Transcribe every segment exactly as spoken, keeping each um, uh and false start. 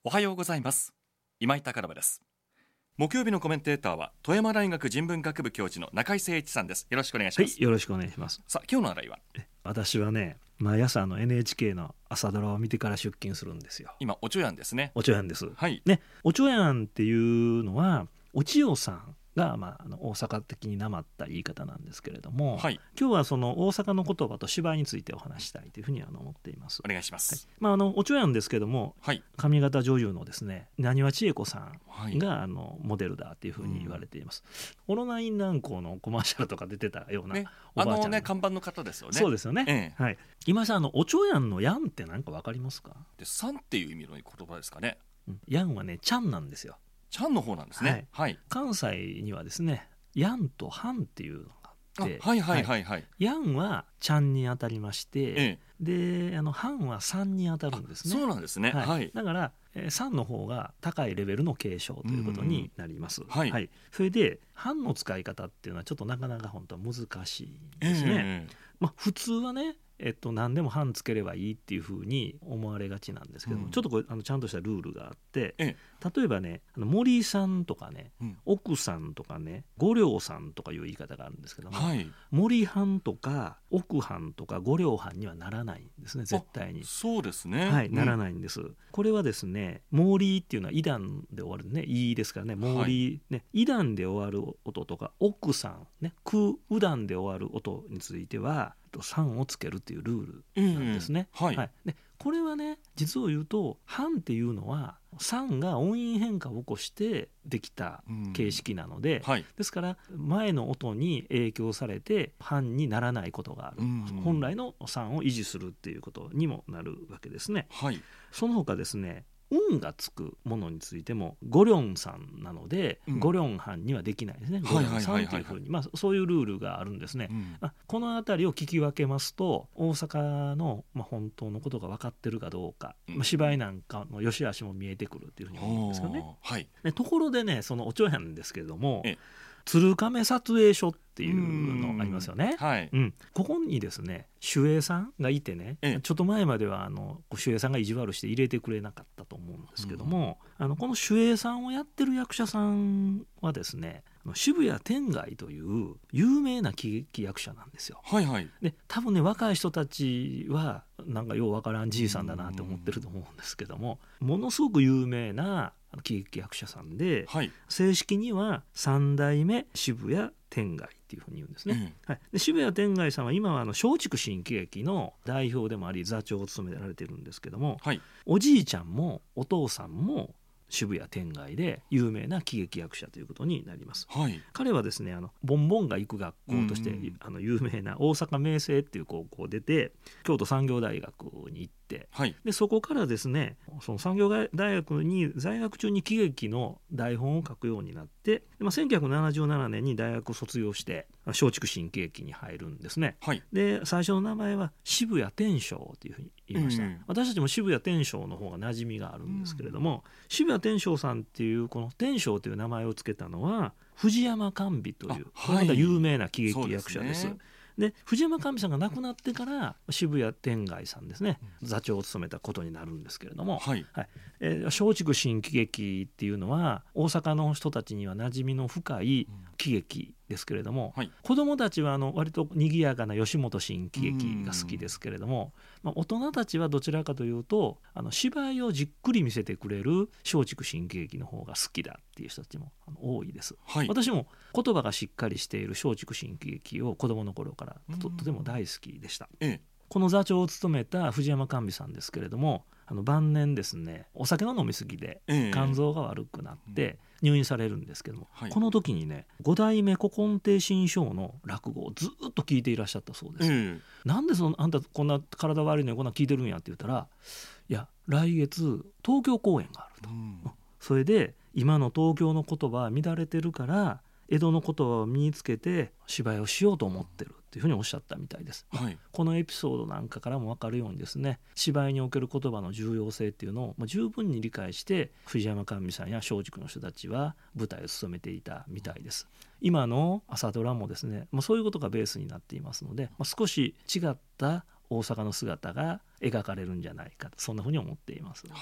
おはようございます。今井隆信です。木曜日のコメンテーターは富山大学人文学部教授の中井誠一さんです。よろしくお願いします。 はい、よろしくお願いします。 さあ、今日の話題は、 私はね、毎朝の エヌエイチケー の朝ドラを見てから出勤するんですよ。 今おちょやんですね。 おちょやんです、 はいね、おちょやんっていうのはおちよさんが、まあ、あの大阪的になまった言い方なんですけれども、 はい、 今日はその大阪の言葉と芝居についてお話したいというふうには思っています。 お願いします。 はい、まあ、あのおちょやんですけども、 はい、 上方女優のですねなにわ千恵子さんが、 はい、 あのモデルだというふうに言われています、うん、オロナイン軟膏のコマーシャルとか出てたような、 ね、 おばあちゃん、 あのね、看板の方ですよね。 そうですよね、 ええ、 はい、今さん、あのおちょやんのやんって何か分かりますか？ で、さんっていう意味の言葉ですかね。 うん、やんはねちゃんなんですよ。 ちゃんの方なんですね。はい、はい、 関西にはですねやんとはんっていうのがあって、 はいはいはいはい、 やんはちゃんに当たりまして、 ええ、 であのはんはさんに当たるんですね。 そうなんですね。 はいはい、 だから、えー、さんの方が高いレベルの継承ということになります。 はいはい、 それではんの使い方っていうのはちょっとなかなか本当は難しいですね。えーまあ、普通はねえっと、何でも半つければいいっていうふうに思われがちなんですけども、うん、ちょっとこれあのちゃんとしたルールがあって、ええ、例えばねあの森さんとかね、うん、奥さんとかね五両さんとかいう言い方があるんですけども、はい、森藩とか奥藩とか五両藩にはならないんですね、絶対に。 そうですね、 はい、うん、ならないんです。これはですね森っていうのはイ段で終わるね、いいですからね、森、はいね、イ段で終わる音とか奥さんね、くう段で終わる音についてはさんをつけるっていうルールなんですね、うん、はいはい、でこれはね実を言うと半っていうのはさんが音韻変化を起こしてできた形式なので、うんはい、ですから前の音に影響されて半にならないことがある、うん、本来のさんを維持するっていうことにもなるわけですね、はい、その他ですね運がつくものについても五両さんなので、うん、五両半にはできないですね。五両さんというふうに、まあ、そういうルールがあるんですね、うんまあ、このあたりを聞き分けますと大阪の、まあ、本当のことが分かってるかどうか、うんまあ、芝居なんかの良し悪しも見えてくるというふうに思うんですよね、はい、でところでねそのおちょやんですけれども鶴亀撮影所っていうのありますよね、はいうん、ここにですね守衛さんがいてね、ちょっと前まではあの守衛さんが意地悪して入れてくれなかったと思うんですけども、うん、あのこの守衛さんをやってる役者さんはですね渋谷天外という有名な喜劇役者なんですよ、はいはい、で多分ね若い人たちはなんかようわからんじいさんだなって思ってると思うんですけども、ものすごく有名な喜劇役者さんで、はい、正式には三代目渋谷天外っていうふうに言うんですね、うんはい、で渋谷天外さんは今はあの松竹新喜劇の代表でもあり座長を務められてるんですけども、はい、おじいちゃんもお父さんも渋谷天外で有名な喜劇役者ということになります、はい、彼はですねあのボンボンが行く学校として、うんうん、あの有名な大阪明星っていう高校を出て京都産業大学に行って、はい、でそこからですねその産業大学に在学中に喜劇の台本を書くようになって、まあ、せんきゅうひゃくななじゅうななねんに大学を卒業して松竹新喜劇に入るんですね、はい、で最初の名前は渋谷天正というふうに言いました、うん、私たちも渋谷天正の方が馴染みがあるんですけれども、うん、渋谷天正さんっていうこの天正という名前をつけたのは藤山寛美というこれまた有名な喜劇役者です。で藤山寛美さんが亡くなってから渋谷天外さんですね、うん、座長を務めたことになるんですけれども、はいはいえー、松竹新喜劇っていうのは大阪の人たちには馴染みの深い喜劇ですけれども、はい、子どもたちはあの割と賑やかな吉本新喜劇が好きですけれども、まあ、大人たちはどちらかというとあの芝居をじっくり見せてくれる松竹新喜劇の方が好きだっていう人たちも多いです、はい、私も言葉がしっかりしている松竹新喜劇を子どもの頃から と, とても大好きでした、ええ、この座長を務めた藤山寛美さんですけれどもあの晩年ですねお酒の飲み過ぎで肝臓が悪くなって入院されるんですけども、はい、この時にね五代目古今亭志ん生の落語をずっと聞いていらっしゃったそうです、うん、なんでそのあんたこんな体悪いのにこんな聞いてるんやって言ったらいや来月東京公演があると、うん、それで今の東京の言葉は乱れてるから江戸の言葉を身につけて芝居をしようと思ってるっていうふうにおっしゃったみたいです、はい、このエピソードなんかからも分かるようにですね芝居における言葉の重要性っていうのを、まあ、十分に理解して藤山寛美さんや松竹の人たちは舞台を務めていたみたいです。今の朝ドラもですね、まあ、そういうことがベースになっていますので、まあ、少し違った大阪の姿が描かれるんじゃないかそんなふうに思っています、 はい、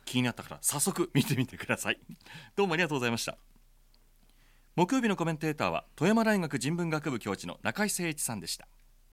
気になったから早速見てみてください。どうもありがとうございました。木曜日のコメンテーターは富山大学人文学部教授の中井誠一さんでした。